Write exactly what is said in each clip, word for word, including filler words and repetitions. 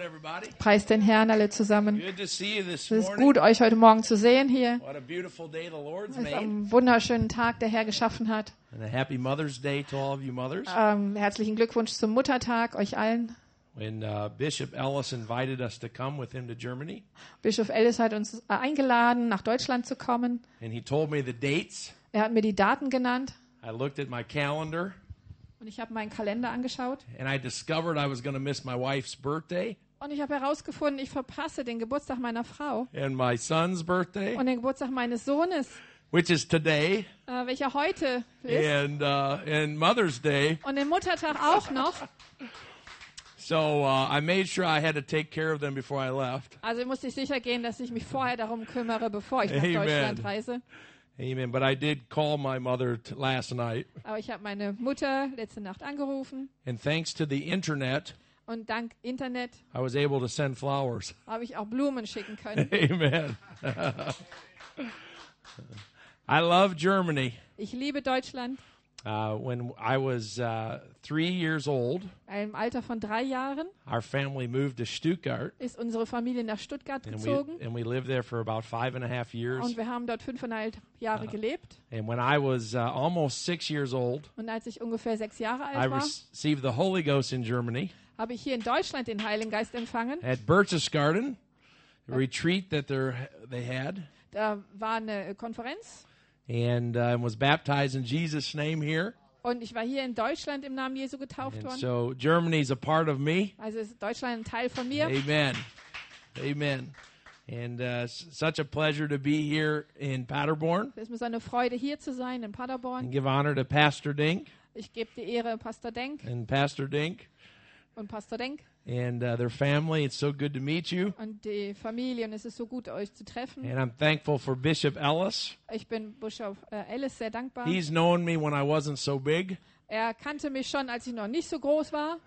everybody. Preist den Herrn alle zusammen. Good to see you this Es ist morning. gut, euch heute Morgen zu sehen hier. What a beautiful day the Lord's Es ist made. ein wunderschönen Tag, der Herr geschaffen hat. And a happy Mother's Day to all of you mothers. Ähm, herzlichen Glückwunsch zum Muttertag, euch allen. When uh, Bishop Ellis invited us to come with him to Germany, Bischof Ellis hat uns äh, eingeladen, nach Deutschland zu kommen. and he told me the dates, Er hat mir die Daten genannt I looked at my calendar, und ich habe meinen Kalender angeschaut. and I discovered I was going to miss my wife's birthday Und ich habe herausgefunden, ich verpasse den Geburtstag meiner Frau and my son's birthday, und den Geburtstag meines Sohnes, which is today, äh, welcher heute ist. and uh, and Mother's Day. Und den Muttertag auch noch. So uh, I made sure I had to take care of them before I left. Also musste ich sicher gehen, dass ich mich vorher darum kümmere, bevor ich nach Amen. Deutschland reise. Amen. But I did call my mother t- last night, Aber ich habe meine Mutter letzte Nacht angerufen and thanks to the internet, und dank Internet I was able to send flowers. habe ich auch Blumen schicken können. Amen. I love Germany. Ich liebe Deutschland. Uh, when I was uh, three years old, Im Alter von drei Jahren our family moved to Stuttgart, ist unsere Familie nach Stuttgart and we gezogen and we lived there for about five and a half years. und wir haben dort fünfeinhalb Jahre gelebt. And when I was uh, almost six years old, Und als ich ungefähr sechs Jahre I alt war, received the Holy Ghost in Germany habe ich hier in Deutschland den Heiligen Geist empfangen. at Berchtesgaden, a retreat that they're, they had, Da war eine Konferenz and uh, was baptized in Jesus' name here. und ich war hier in Deutschland im Namen Jesu getauft And worden. so Germany's a part of me. Also ist Deutschland ein Teil von mir. Amen. Amen. And uh, s- such a pleasure to be here in Paderborn. Es ist mir so eine Freude, hier zu sein in And Paderborn. give honor to Pastor Dink Ich gebe die Ehre Pastor Denk and Pastor Dink und Pastor Denk and uh, their family. It's so good to meet you. und die Familie. Und es ist so gut, euch zu treffen. And I'm thankful for Bishop Ellis. Ich bin Bischof äh, Ellis sehr dankbar. He's known me when I wasn't so big. Er kannte mich schon, als ich noch nicht so groß war.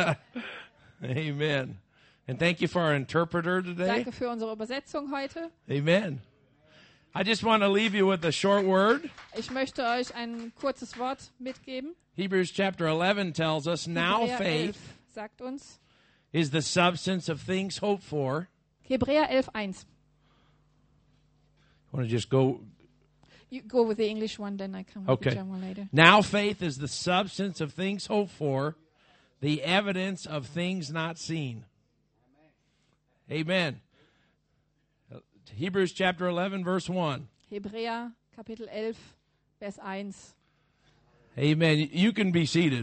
Amen. And thank you for our interpreter today. Danke für unsere Übersetzung heute. Amen. I just want to leave you with a short word. Ich möchte euch ein kurzes Wort mitgeben. Hebrews chapter eleven tells us, now Hebräer faith elf sagt uns. is the substance of things hoped for. Hebräer elf eins. I want to just go. You go with the English one, then I come with Okay. the German one later. Now faith is the substance of things hoped for, the evidence of things not seen. Amen. Hebrews chapter eleven, verse one. Hebräer Kapitel elf, Vers eins. Amen. You can be seated.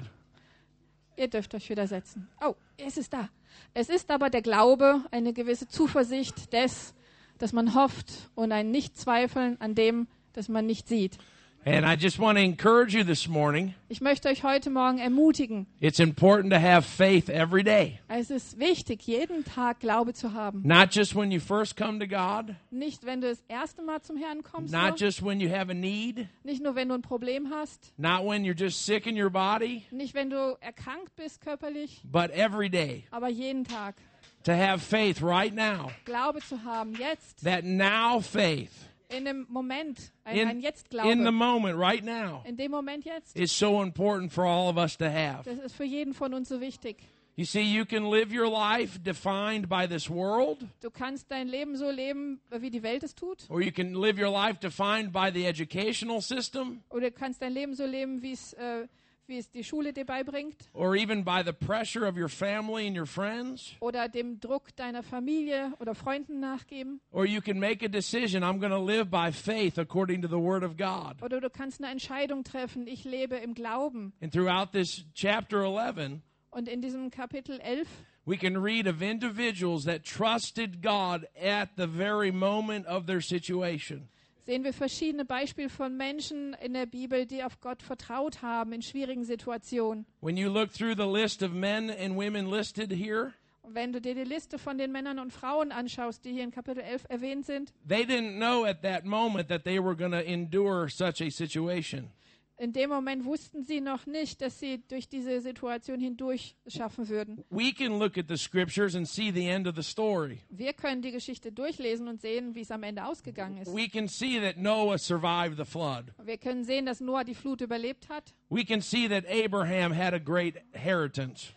Ihr dürft euch wieder setzen. Oh, es ist da. Es ist aber der Glaube, eine gewisse Zuversicht des, dass man hofft und ein Nichtzweifeln an dem, das man nicht sieht. And I just want to encourage you this morning. Ich möchte euch heute Morgen ermutigen. It's important to have faith every day. Es ist wichtig, jeden Tag Glaube zu haben. Not just when you first come to God, Nicht, wenn du das erste Mal zum Herrn kommst, not nur. just when you have a need, Nicht nur, wenn du ein Problem hast. not when you're just sick in your body, Nicht, wenn du erkrankt bist körperlich. but every day. Aber jeden Tag. To have faith right now. Glaube zu haben, jetzt. That now faith, In dem Moment. Ein, in, ein in the Jetzt-Glaube. moment, right now, In dem Moment jetzt. is so important for all of us to have. Das ist für jeden von uns so wichtig. You see, you can live your life defined by this world, Du kannst dein Leben so leben, wie die Welt es tut. or you can live your life defined by the educational system, Oder du kannst dein Leben so leben, wie es, äh, wie es die Schule dir beibringt. or even by the pressure of your family and your friends. Oder dem Druck deiner Familie oder Freunden nachgeben. Or you can make a decision, I'm going to live by faith according to the Word of God. Oder du kannst eine Entscheidung treffen, ich lebe im Glauben. And throughout this chapter eleven, Und in diesem Kapitel elf we can read of individuals that trusted God at the very moment of their situation. sehen wir verschiedene Beispiele von Menschen in der Bibel, die auf Gott vertraut haben in schwierigen Situationen. When you look through the list of men and women listed here, Und wenn du dir die Liste von den Männern und Frauen anschaust, die hier in Kapitel elf erwähnt sind, they didn't know at that moment that they were going to endure such a situation. in dem Moment wussten sie noch nicht, dass sie durch diese Situation hindurch schaffen würden. We can look at the scriptures and see the end of the story. Wir können die Geschichte durchlesen und sehen, wie es am Ende ausgegangen ist. We can see that Noah survived the flood. Wir können sehen, dass Noah die Flut überlebt hat. We can see that Abraham had a great inheritance.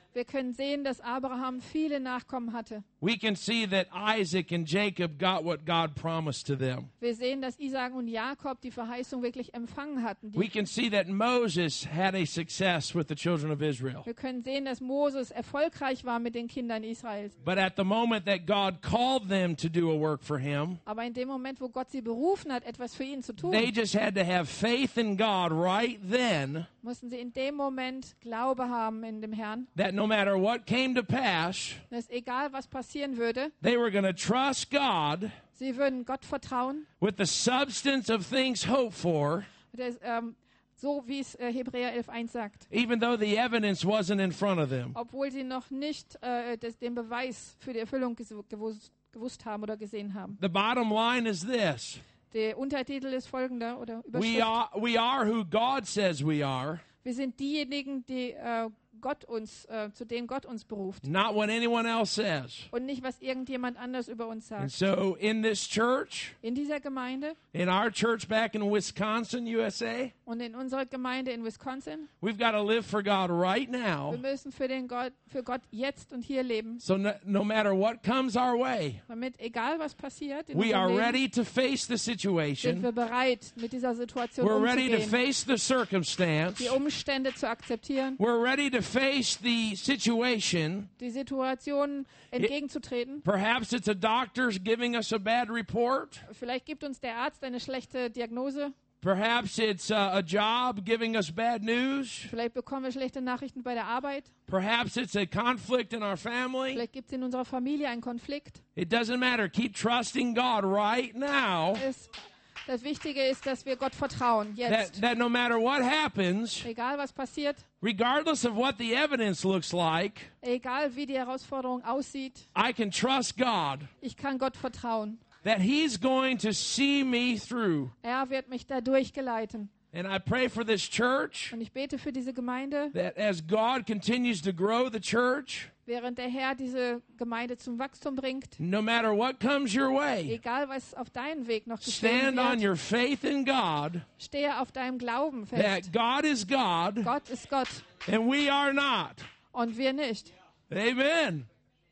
Wir können sehen, dass Abraham viele Nachkommen hatte. We can see that Isaac and Jacob got what God promised to them. Wir sehen, dass Isaak und Jakob die Verheißung wirklich empfangen hatten. We Die, can see that Moses had a success with the children of Israel. wir können sehen, dass Moses erfolgreich war mit den Kindern Israels. But at the moment that God called them to do a work for him, Aber in dem Moment, wo Gott sie berufen hat, etwas für ihn zu tun, they just had to have faith in God right then mussten sie in dem Moment Glaube haben in dem Herrn, that no matter what came to pass, dass egal was passieren würde, they were going to trust God sie würden Gott vertrauen. with the substance of things hoped for, Das, ähm, so wie es äh, Hebräer elf eins sagt. even though the evidence wasn't in front of them. Obwohl sie noch nicht äh, das, den Beweis für die Erfüllung gesu- gewusst, gewusst haben oder gesehen haben. The bottom line is this. Der Untertitel ist folgender oder We Überschrift. are, we are who God says we are, Wir sind diejenigen, die äh, Gott uns, äh, zu denen Gott uns beruft. not what anyone else says. Und nicht, was irgendjemand anders über uns And sagt. so in this church, In dieser Gemeinde in our church back in Wisconsin, U S A, und in unserer Gemeinde in Wisconsin, we've got to live for God right wir now. müssen für, den Gott, für Gott jetzt und hier leben. So no, no matter what comes our way, Damit, egal was passiert, in we are unserem Leben, ready to face the sind situation. wir bereit, mit dieser Situation We're ready to umzugehen, face the circumstance. die Umstände zu akzeptieren, We're ready to face the situation. die Situationen entgegenzutreten. Perhaps it's a doctor's giving us a bad report. Vielleicht gibt uns der Arzt eine schlechte Diagnose. Perhaps it's uh, a job giving us bad news. Vielleicht bekommen wir schlechte Nachrichten bei der Arbeit. Perhaps it's a conflict in our family. Vielleicht gibt es in unserer Familie einen Konflikt. It doesn't matter. Keep trusting God right now. Es, das Wichtige ist, dass wir Gott vertrauen, That, jetzt. that no matter what happens, Egal was passiert, regardless of what the evidence looks like, egal wie die Herausforderung aussieht, I can trust God ich kann Gott vertrauen. that He's going to see me through. Er wird mich da durchgeleiten. And I pray for this church Und ich bete für diese Gemeinde, that as God continues to grow the church, während der Herr diese Gemeinde zum Wachstum bringt. no matter what comes your way, Egal was auf deinem Weg noch geschehen stand on wird, your faith in God stehe auf deinem Glauben that fest. God is God Gott ist Gott and we are not. und wir nicht. Amen.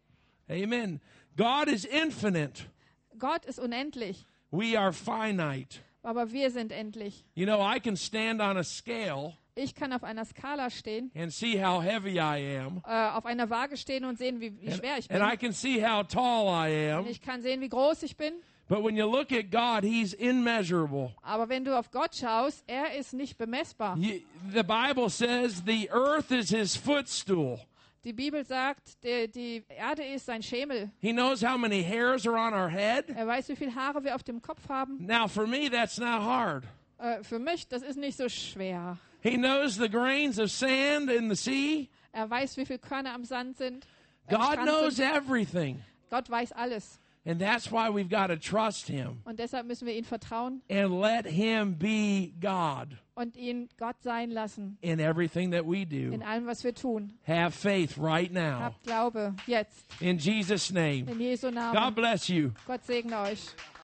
Amen. God is infinite. Gott ist unendlich, We are finite. aber wir sind endlich. You know, I can stand on a scale Ich kann auf einer Skala stehen, and see how heavy I am. äh, auf einer Waage stehen und sehen, wie, wie And, schwer ich and bin. I can see how tall I Und am. ich kann sehen, wie groß ich bin. But when you look at God, He's immeasurable. Aber wenn du auf Gott schaust, er ist nicht bemessbar. You, the Bible says the earth is His footstool. Die Bibel sagt, der, die Erde ist sein Schemel. He knows how many hairs are on our head. Er weiß, wie viele Haare wir auf dem Kopf haben. Now, for me, that's not hard. Äh, für mich, das ist nicht so schwer. He knows the grains of sand in the sea. Er weiß, wie viele Körner am Sand sind. am God Strand knows sind. everything. Gott weiß alles. And that's why we've got to trust Him Und deshalb müssen wir ihm vertrauen and let Him be God und ihn Gott sein lassen in everything that we in do. allem, was wir tun. Have faith right now. Habt Glaube jetzt. In Jesus' name. In Jesu God Namen. bless you. Gott segne euch.